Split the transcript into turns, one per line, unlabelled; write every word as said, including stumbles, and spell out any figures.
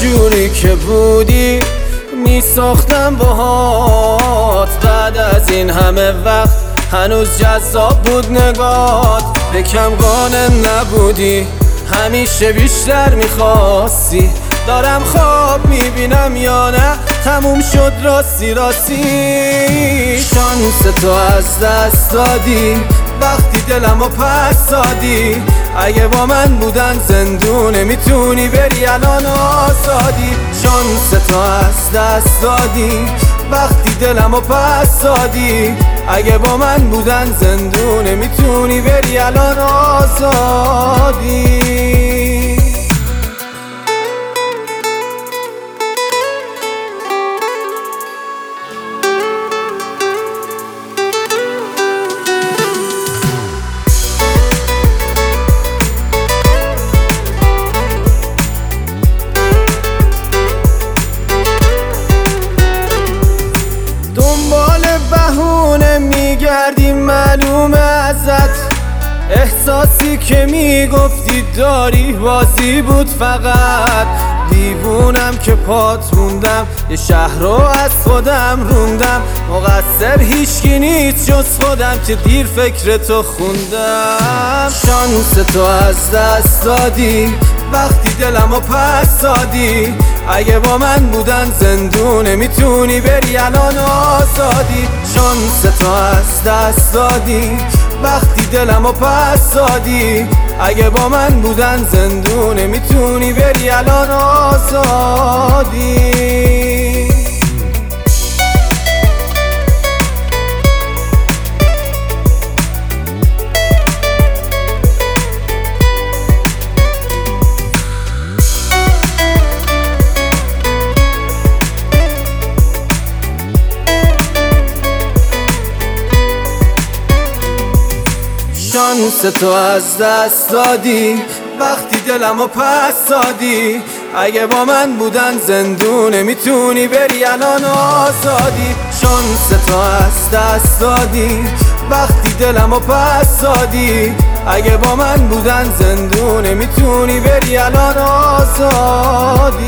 جوری که بودی میساختم باهات. بعد از این همه وقت هنوز جذاب بود نگات. به کم قانع نبودی، همیشه بیشتر میخواستی. دارم خواب میبینم یا نه تموم شد راستی راستی. شانس تو از دست دادی وقتی دلمو پس دادی. اگه با من بودن زندونه میتونی بری الان آزادی. شانس تو از دست دادی وقتی دلمو پس دادی. اگه با من بودن زندونه میتونی بری الان آزادی. بهونه میگردی معلومه ازت. احساسی که میگفتی داری بازی بود فقط. دیوونم که پات موندم، یه شهر رو از خودم روندم. مقصر هیچکی نیست جز خودم که دیر فکر تو خوندم. شانس تو از دست دادی وقتی دلمو پس دادی. اگه با من بودن زندونه میتونی بری الان آزادی. شانس تو از دست دادی وقتی دلمو پس دادی. اگه با من بودن زندونه میتونی بری الان آزادی. شانس تو از دست دادی وقتی دلمو پس دادی. اگه با من بودن زندونه میتونی بری الان آزادی. شانس تو از دست دادی وقتی دلمو پس دادی. اگه با من بودن زندونه میتونی بری الان آزادی.